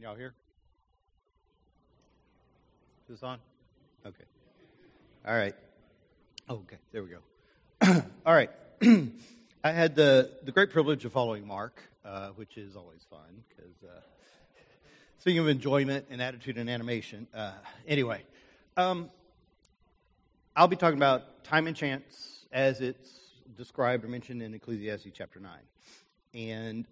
Y'all here? Is this on? Okay. All right. Oh, okay. There we go. All right. I had the great privilege of following Mark, which is always fun because speaking of enjoyment and attitude and animation. Anyway, I'll be talking about time and chance as it's described or mentioned in Ecclesiastes chapter 9. And,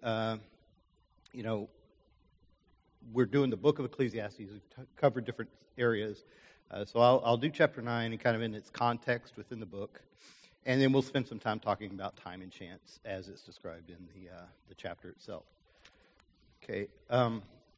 we're doing the book of Ecclesiastes. We've covered different areas. So I'll do chapter 9 and kind of in its context within the book. And then we'll spend some time talking about time and chance as it's described in the chapter itself. Okay. As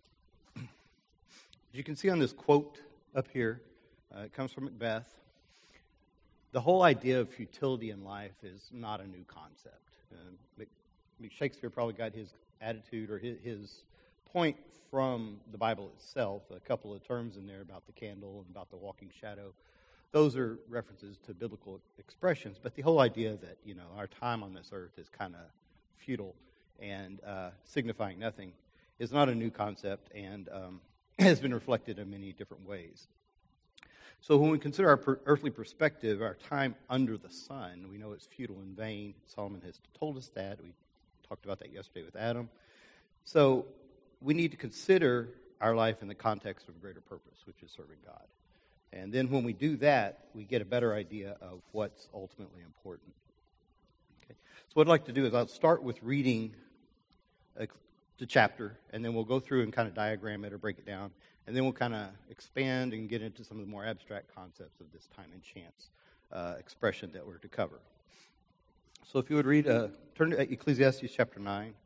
you can see on this quote up here, it comes from Macbeth. The whole idea of futility in life is not a new concept. Shakespeare probably got his attitude or his point from the Bible itself. A couple of terms in there about the candle and about the walking shadow. Those are references to biblical expressions, but the whole idea that, our time on this earth is kind of futile and signifying nothing is not a new concept and has been reflected in many different ways. So when we consider our earthly perspective, our time under the sun, we know it's futile and vain. Solomon has told us that. We talked about that yesterday with Adam. So we need to consider our life in the context of a greater purpose, which is serving God. And then when we do that, we get a better idea of what's ultimately important. Okay. So what I'd like to do is I'll start with reading the chapter, and then we'll go through and kind of diagram it or break it down, and then we'll kind of expand and get into some of the more abstract concepts of this time and chance expression that we're to cover. So if you would read, turn to Ecclesiastes chapter 9.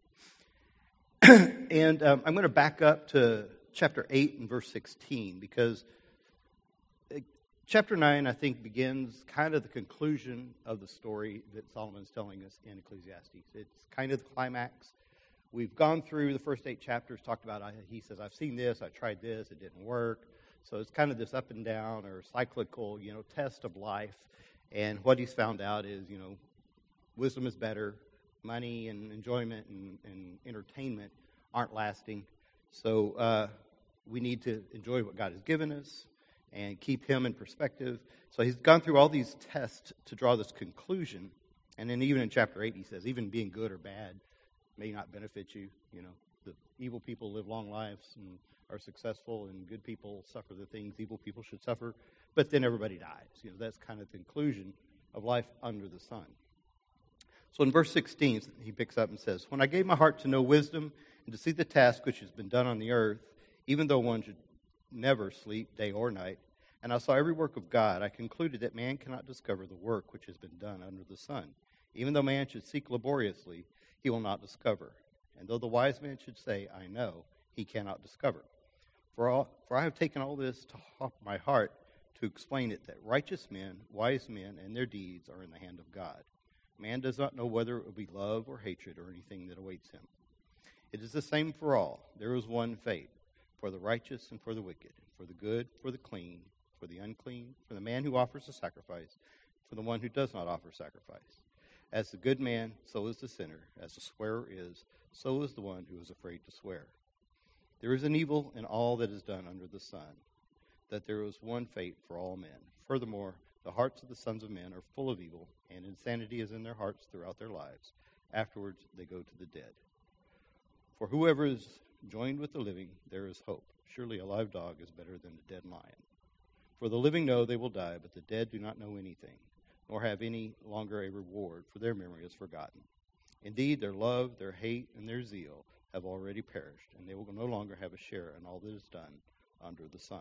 And I'm going to back up to chapter 8 and verse 16 because chapter 9, I think, begins kind of the conclusion of the story that Solomon's telling us in Ecclesiastes. It's kind of the climax. We've gone through the first 8 chapters, talked about, he says, I've seen this, I tried this, it didn't work. So it's kind of this up and down or cyclical, test of life. And what he's found out is, wisdom is better. Money and enjoyment and entertainment aren't lasting. So we need to enjoy what God has given us and keep Him in perspective. So he's gone through all these tests to draw this conclusion. And then even in chapter 8, he says, even being good or bad may not benefit you. The evil people live long lives and are successful, and good people suffer the things evil people should suffer. But then everybody dies. That's kind of the conclusion of life under the sun. So in verse 16, he picks up and says, when I gave my heart to know wisdom and to see the task which has been done on the earth, even though one should never sleep day or night, and I saw every work of God, I concluded that man cannot discover the work which has been done under the sun. Even though man should seek laboriously, he will not discover. And though the wise man should say, I know, he cannot discover. For I have taken all this to my heart to explain it, that righteous men, wise men, and their deeds are in the hand of God. Man does not know whether it will be love or hatred or anything that awaits him. It is the same for all. There is one fate, for the righteous and for the wicked, for the good, for the clean, for the unclean, for the man who offers a sacrifice, for the one who does not offer sacrifice. As the good man, so is the sinner. As the swearer is, so is the one who is afraid to swear. There is an evil in all that is done under the sun, that there is one fate for all men. Furthermore, the hearts of the sons of men are full of evil, and insanity is in their hearts throughout their lives. Afterwards, they go to the dead. For whoever is joined with the living, there is hope. Surely a live dog is better than a dead lion. For the living know they will die, but the dead do not know anything, nor have any longer a reward, for their memory is forgotten. Indeed, their love, their hate, and their zeal have already perished, and they will no longer have a share in all that is done under the sun.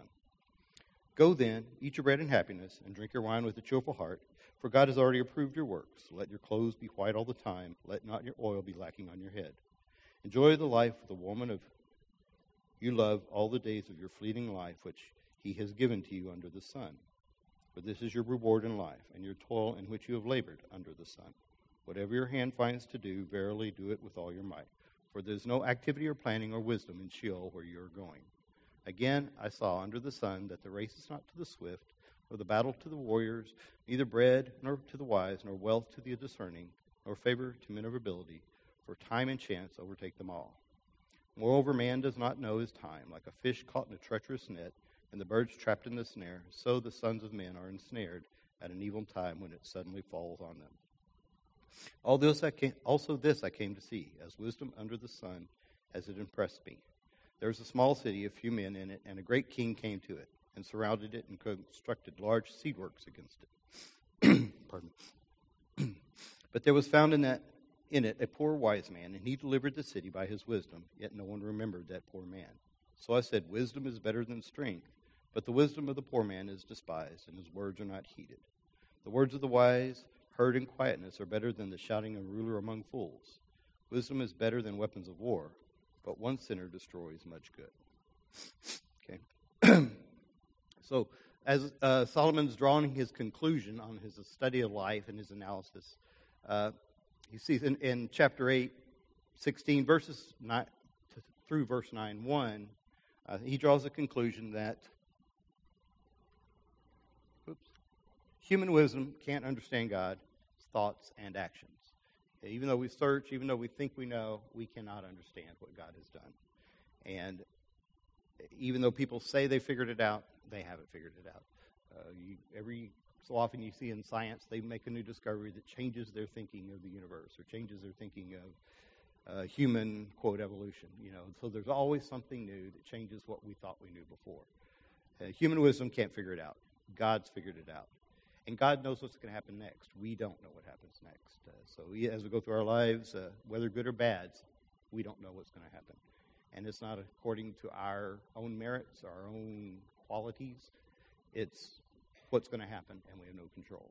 Go then, eat your bread in happiness, and drink your wine with a cheerful heart, for God has already approved your works. Let your clothes be white all the time. Let not your oil be lacking on your head. Enjoy the life of the woman of you love all the days of your fleeting life, which He has given to you under the sun. For this is your reward in life, and your toil in which you have labored under the sun. Whatever your hand finds to do, verily do it with all your might. For there is no activity or planning or wisdom in Sheol where you are going. Again, I saw under the sun that the race is not to the swift, nor the battle to the warriors, neither bread nor to the wise, nor wealth to the discerning, nor favor to men of ability, for time and chance overtake them all. Moreover, man does not know his time, like a fish caught in a treacherous net, and the birds trapped in the snare, so the sons of men are ensnared at an evil time when it suddenly falls on them. Also this I came to see, as wisdom under the sun, as it impressed me. There was a small city, a few men in it, and a great king came to it, and surrounded it, and constructed large seed works against it. Pardon me. But there was found in it a poor wise man, and he delivered the city by his wisdom, yet no one remembered that poor man. So I said, wisdom is better than strength, but the wisdom of the poor man is despised, and his words are not heeded. The words of the wise, heard in quietness, are better than the shouting of a ruler among fools. Wisdom is better than weapons of war, but one sinner destroys much good. Okay. So, as Solomon's drawing his conclusion on his study of life and his analysis, he sees in chapter 8, 16, verses 9 through verse 9, 1, he draws a conclusion that human wisdom can't understand God's thoughts and actions. Even though we search, even though we think we know, we cannot understand what God has done. And even though people say they figured it out, they haven't figured it out. Every so often you see in science, they make a new discovery that changes their thinking of the universe or changes their thinking of human, quote, evolution. So there's always something new that changes what we thought we knew before. Human wisdom can't figure it out. God's figured it out. And God knows what's going to happen next. We don't know what happens next. As we go through our lives, whether good or bad, we don't know what's going to happen. And it's not according to our own merits, our own qualities. It's what's going to happen, and we have no control.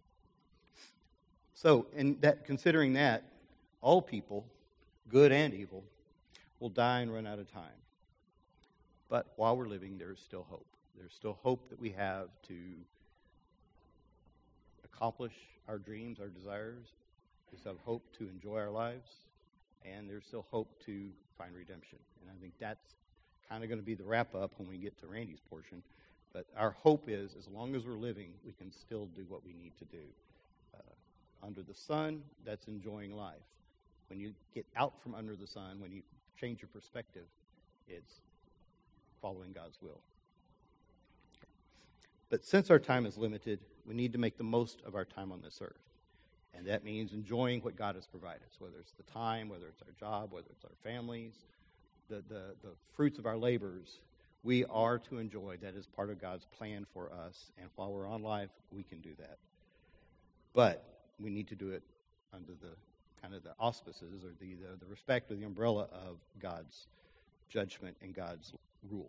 So, considering that, all people, good and evil, will die and run out of time. But while we're living, there's still hope. There's still hope that we have to accomplish our dreams, our desires. We still have hope to enjoy our lives, and there's still hope to find redemption. And I think that's kind of going to be the wrap-up when we get to Randy's portion. But our hope is, as long as we're living, we can still do what we need to do. Under the sun, that's enjoying life. When you get out from under the sun, when you change your perspective, it's following God's will. But since our time is limited, we need to make the most of our time on this earth. And that means enjoying what God has provided, whether it's the time, whether it's our job, whether it's our families, the fruits of our labors. We are to enjoy. That is part of God's plan for us. And while we're on life, we can do that. But we need to do it under the kind of the auspices or the respect or the umbrella of God's judgment and God's rule.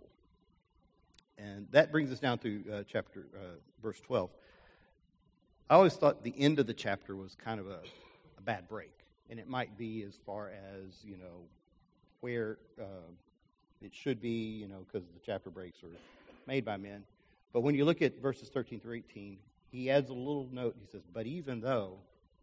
And that brings us down to verse 12. I always thought the end of the chapter was kind of a bad break. And it might be as far as, where it should be, because the chapter breaks are made by men. But when you look at verses 13 through 18, he adds a little note. He says, but even though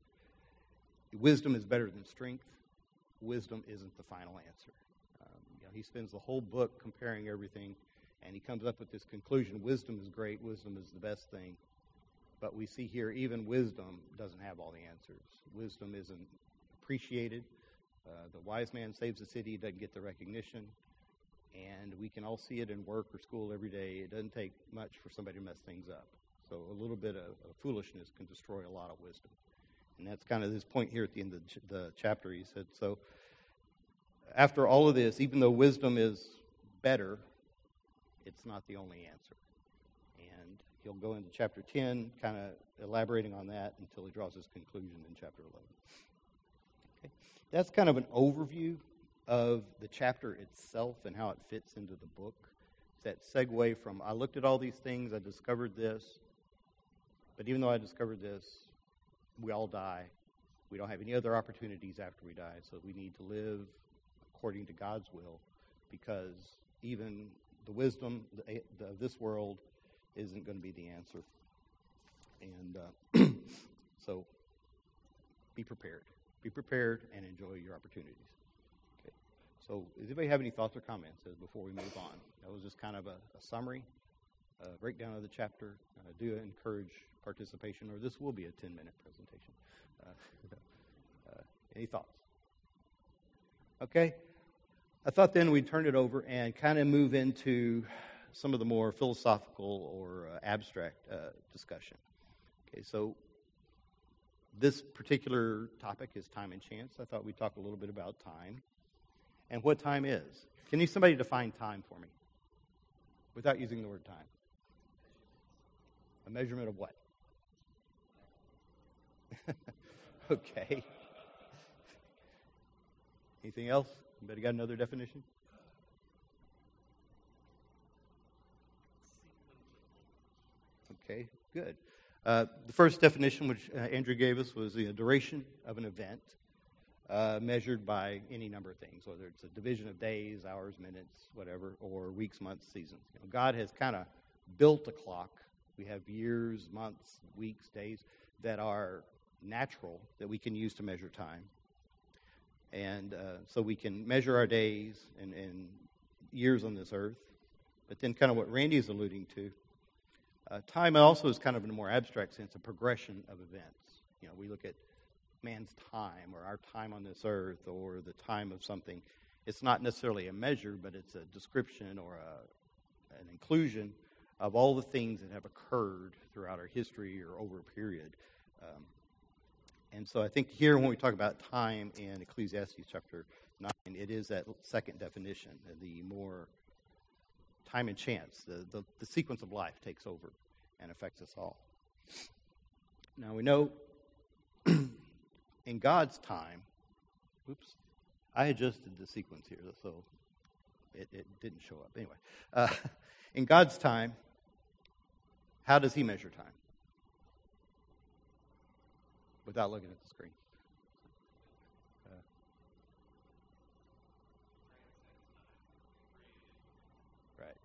wisdom is better than strength, wisdom isn't the final answer. He spends the whole book comparing everything, and he comes up with this conclusion. Wisdom is great. Wisdom is the best thing. But we see here, even wisdom doesn't have all the answers. Wisdom isn't appreciated. The wise man saves the city, doesn't get the recognition. And we can all see it in work or school every day. It doesn't take much for somebody to mess things up. So a little bit of foolishness can destroy a lot of wisdom. And that's kind of his point here at the end of the chapter. He said, so after all of this, even though wisdom is better, it's not the only answer. And he'll go into chapter 10, kind of elaborating on that until he draws his conclusion in chapter 11. Okay. That's kind of an overview of the chapter itself and how it fits into the book. It's that segue from, I looked at all these things, I discovered this, but even though I discovered this, we all die. We don't have any other opportunities after we die, so we need to live according to God's will, because even the wisdom of this world isn't going to be the answer. And so be prepared. Be prepared and enjoy your opportunities. Okay. So does anybody have any thoughts or comments before we move on? That was just kind of a summary, a breakdown of the chapter. Do encourage participation, or this will be a 10-minute presentation. Any thoughts? Okay. I thought then we'd turn it over and kind of move into some of the more philosophical or abstract discussion. Okay, so this particular topic is time and chance. I thought we'd talk a little bit about time and what time is. Can somebody define time for me without using the word time? A measurement of what? Okay. Anything else? Anybody got another definition? Okay, good. The first definition, which Andrew gave us, was the duration of an event measured by any number of things, whether it's a division of days, hours, minutes, whatever, or weeks, months, seasons. God has kind of built a clock. We have years, months, weeks, days that are natural that we can use to measure time. And so we can measure our days and years on this earth. But then kind of what Randy is alluding to, time also is kind of in a more abstract sense, a progression of events. We look at man's time or our time on this earth or the time of something. It's not necessarily a measure, but it's a description or an inclusion of all the things that have occurred throughout our history or over a period. And so I think here when we talk about time in Ecclesiastes chapter 9, it is that second definition, the more time and chance. The sequence of life takes over and affects us all. Now we know in God's time, I adjusted the sequence here, so it didn't show up. Anyway, in God's time, how does he measure time? Without looking at the screen. Right.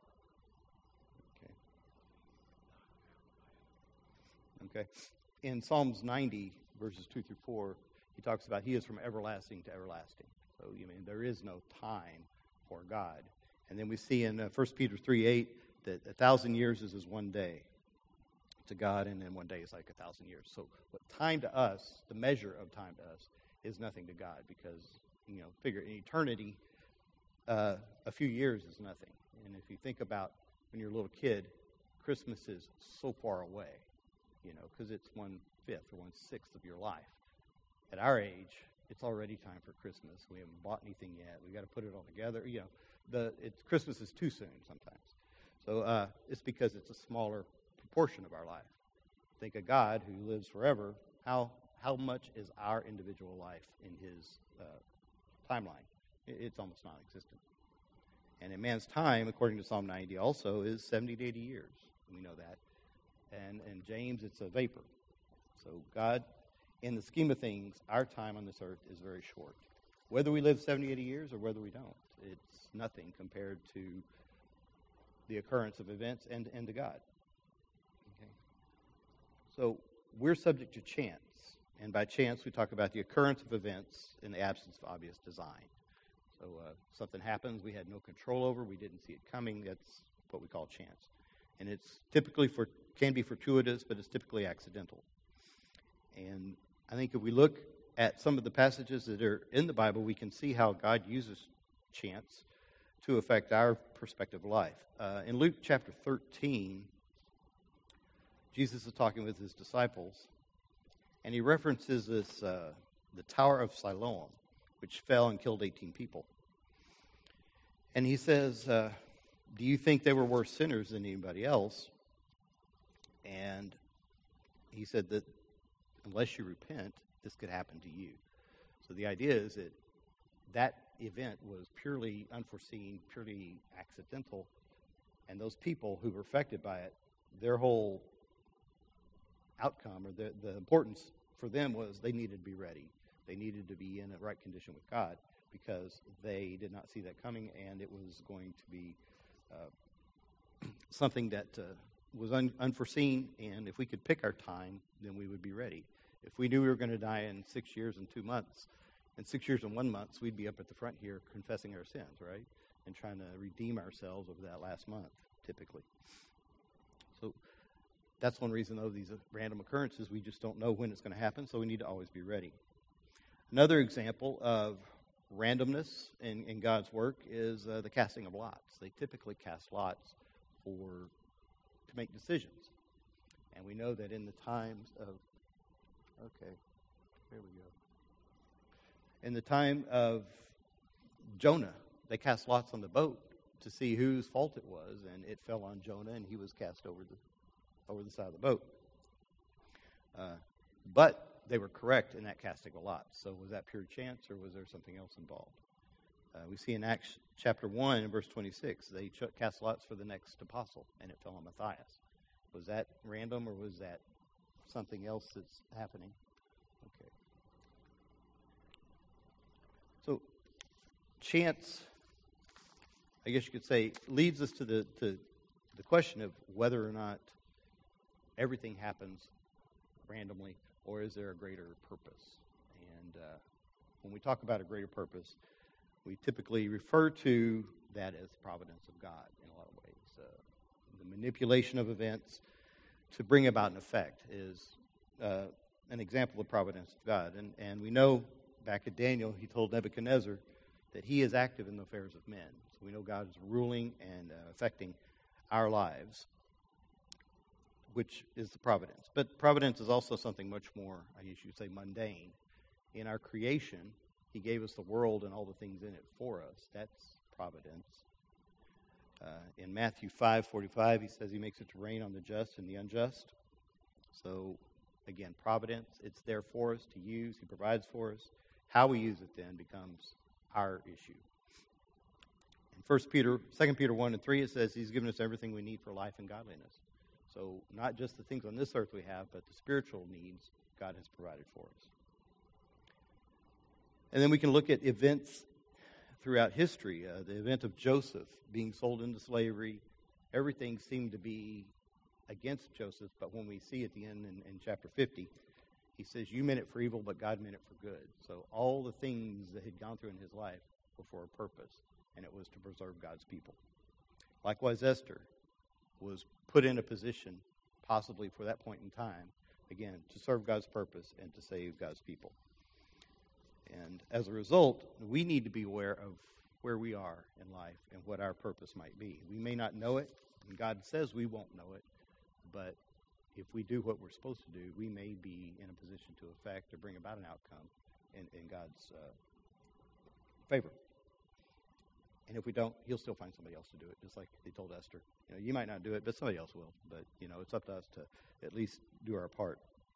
Okay. In Psalms 90, verses 2 through 4, he talks about he is from everlasting to everlasting. So, there is no time for God. And then we see in 1 Peter 3:8 that 1,000 years is as one day to God, and then one day is like 1,000 years. So what time to us, the measure of time to us, is nothing to God because, figure in eternity, a few years is nothing. And if you think about when you're a little kid, Christmas is so far away, because it's 1/5 or 1/6 of your life. At our age, it's already time for Christmas. We haven't bought anything yet. We've got to put it all together. Christmas is too soon sometimes. So it's because it's a smaller portion of our life. Think of God who lives forever. How much is our individual life in his timeline? It's almost non-existent. And in man's time, according to Psalm 90 also, is 70 to 80 years. We know that. And in James, it's a vapor. So God, in the scheme of things, our time on this earth is very short. Whether we live 70, 80 years or whether we don't, it's nothing compared to the occurrence of events and to God. So we're subject to chance, and by chance we talk about the occurrence of events in the absence of obvious design. So something happens we had no control over, we didn't see it coming, that's what we call chance. And it's typically can be fortuitous, but it's typically accidental. And I think if we look at some of the passages that are in the Bible, we can see how God uses chance to affect our perspective of life. In Luke chapter 13, Jesus is talking with his disciples, and he references this the Tower of Siloam, which fell and killed 18 people. And he says, do you think they were worse sinners than anybody else? And he said that unless you repent, this could happen to you. So the idea is that event was purely unforeseen, purely accidental, and those people who were affected by it, their whole outcome or the importance for them was they needed to be ready. They needed to be in a right condition with God because they did not see that coming, and it was going to be something that was unforeseen, and if we could pick our time, then we would be ready. If we knew we were going to die in 6 years and 2 months, and 6 years and 1 month, we'd be up at the front here confessing our sins, right? And trying to redeem ourselves over that last month, typically. So that's one reason, though, these random occurrences, we just don't know when it's going to happen, so we need to always be ready. Another example of randomness in God's work is the casting of lots. They typically cast lots to make decisions. And we know that in the times of, okay, there we go. In the time of Jonah, they cast lots on the boat to see whose fault it was, and it fell on Jonah, and he was cast over the side of the boat. But they were correct in that casting of lots. So was that pure chance, or was there something else involved? We see in Acts chapter 1 and verse 26, they cast lots for the next apostle, and it fell on Matthias. Was that random, or was that something else that's happening? Okay. So chance, I guess you could say, leads us to the question of whether or not everything happens randomly, or is there a greater purpose? And when we talk about a greater purpose, we typically refer to that as the providence of God in a lot of ways. The manipulation of events to bring about an effect is an example of providence of God. And we know back at Daniel, he told Nebuchadnezzar that he is active in the affairs of men. So we know God is ruling and affecting our lives, which is the providence. But providence is also something much more, I guess you could say, mundane. In our creation, he gave us the world and all the things in it for us. That's providence. In Matthew 5:45, he says he makes it to rain on the just and the unjust. So, again, providence, it's there for us to use. He provides for us. How we use it then becomes our issue. In 2 Peter 1 and 3, it says he's given us everything we need for life and godliness. So not just the things on this earth we have, but the spiritual needs God has provided for us. And then we can look at events throughout history. The event of Joseph being sold into slavery, everything seemed to be against Joseph, but when we see at the end in chapter 50, he says, you meant it for evil, but God meant it for good. So all the things that had gone through in his life were for a purpose, and it was to preserve God's people. Likewise, Esther was put in a position, possibly for that point in time, again, to serve God's purpose and to save God's people. And as a result, we need to be aware of where we are in life and what our purpose might be. We may not know it, and God says we won't know it, but if we do what we're supposed to do, we may be in a position to affect or bring about an outcome in God's favor. And if we don't, he'll still find somebody else to do it, just like he told Esther. You might not do it, but somebody else will. But, it's up to us to at least do our part.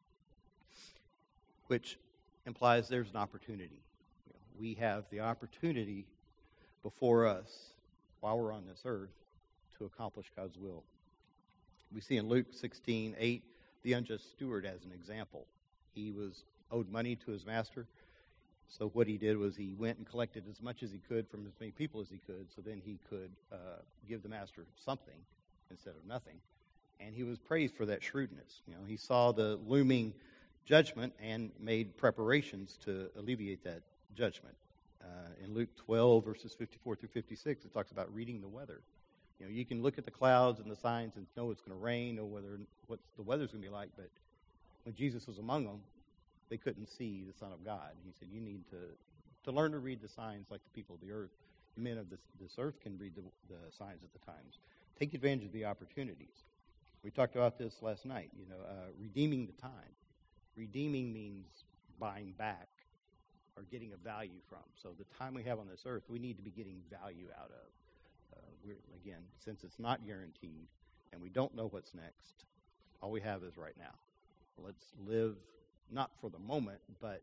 Which implies there's an opportunity. We have the opportunity before us while we're on this earth to accomplish God's will. We see in Luke 16:8 the unjust steward as an example. He was owed money to his master. So what he did was he went and collected as much as he could from as many people as he could, so then he could give the master something instead of nothing. And he was praised for that shrewdness. He saw the looming judgment and made preparations to alleviate that judgment. In Luke 12, verses 54 through 56, it talks about reading the weather. You can look at the clouds and the signs and know it's going to rain or what the weather's going to be like, but when Jesus was among them, they couldn't see the Son of God. He said, you need to learn to read the signs like the people of the earth. The men of this earth can read the signs at the times. Take advantage of the opportunities. We talked about this last night, redeeming the time. Redeeming means buying back or getting a value from. So the time we have on this earth, we need to be getting value out of. Again, since it's not guaranteed and we don't know what's next, all we have is right now. Let's live not for the moment, but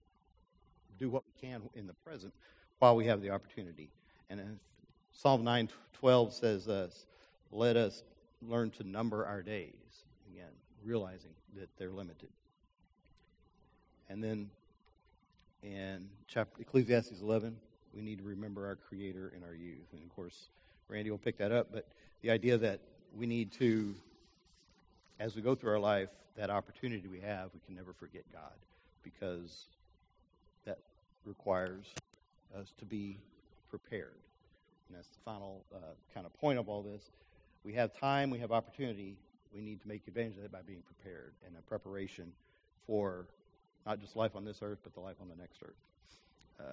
do what we can in the present while we have the opportunity. And Psalm 9:12 says, let us learn to number our days. Again, realizing that they're limited. And then in Ecclesiastes 11, we need to remember our Creator in our youth. And, of course, Randy will pick that up. But the idea that we need to, as we go through our life, that opportunity we have, we can never forget God, because that requires us to be prepared. And that's the final kind of point of all this. We have time, we have opportunity. We need to make advantage of that by being prepared and a preparation for not just life on this earth, but the life on the next earth.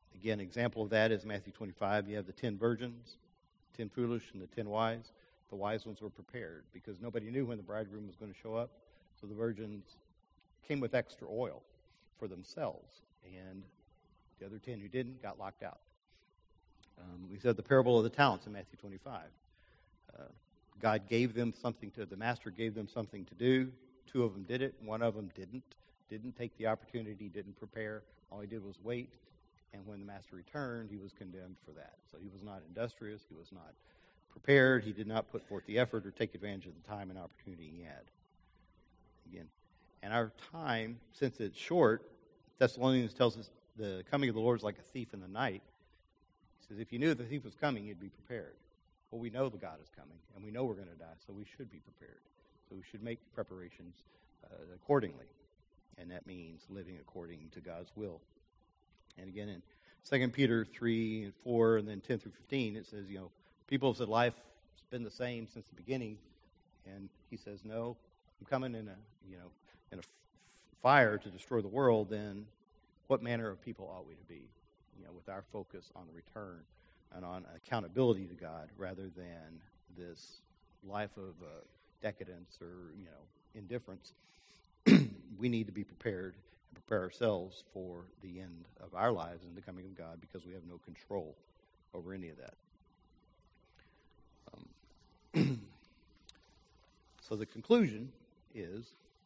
Again, an example of that is Matthew 25. You have the 10 virgins, 10 foolish and the 10 wise. The wise ones were prepared because nobody knew when the bridegroom was going to show up. So the virgins came with extra oil for themselves. And the other 10 who didn't got locked out. We said the parable of the talents in Matthew 25. God gave them something the master gave them something to do. 2 of them did it. 1 of them didn't take the opportunity, didn't prepare. All he did was wait. And when the master returned, he was condemned for that. So he was not industrious. He was not prepared. He did not put forth the effort or take advantage of the time and opportunity he had. Again, and our time, since it's short, Thessalonians tells us the coming of the Lord is like a thief in the night. He says, if you knew the thief was coming, you'd be prepared. Well, we know the God is coming, and we know we're going to die, so we should be prepared. So we should make preparations accordingly. And that means living according to God's will. And again, in 2 Peter 3 and 4, and then 10 through 15, it says, people have said life's been the same since the beginning. And he says, no, I'm coming in a fire to destroy the world. Then what manner of people ought we to be? With our focus on the return and on accountability to God rather than this life of decadence or, indifference. We need to be prepared and prepare ourselves for the end of our lives and the coming of God because we have no control over any of that. So the conclusion is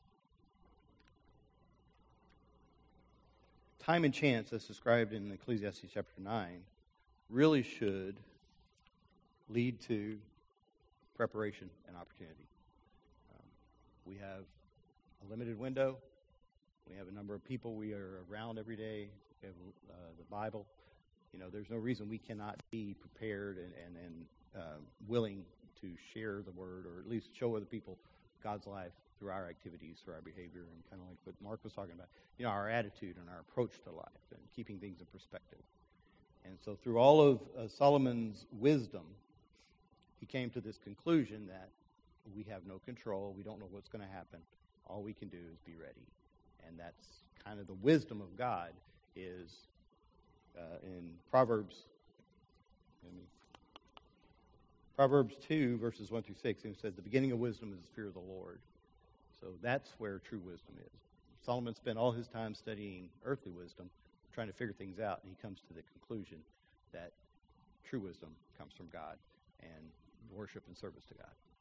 time and chance, as described in Ecclesiastes chapter 9, really should lead to preparation and opportunity. We have a limited window. We have a number of people we are around every day. We have the Bible. There's no reason we cannot be prepared and willing to share the word or at least show other people God's life through our activities, through our behavior, and kind of like what Mark was talking about, our attitude and our approach to life and keeping things in perspective. And so through all of Solomon's wisdom, he came to this conclusion that we have no control. We don't know what's going to happen. All we can do is be ready. And that's kind of the wisdom of God is in Proverbs 2, verses 1 through 6. It says, the beginning of wisdom is the fear of the Lord. So that's where true wisdom is. Solomon spent all his time studying earthly wisdom, trying to figure things out, and he comes to the conclusion that true wisdom comes from God and worship and service to God.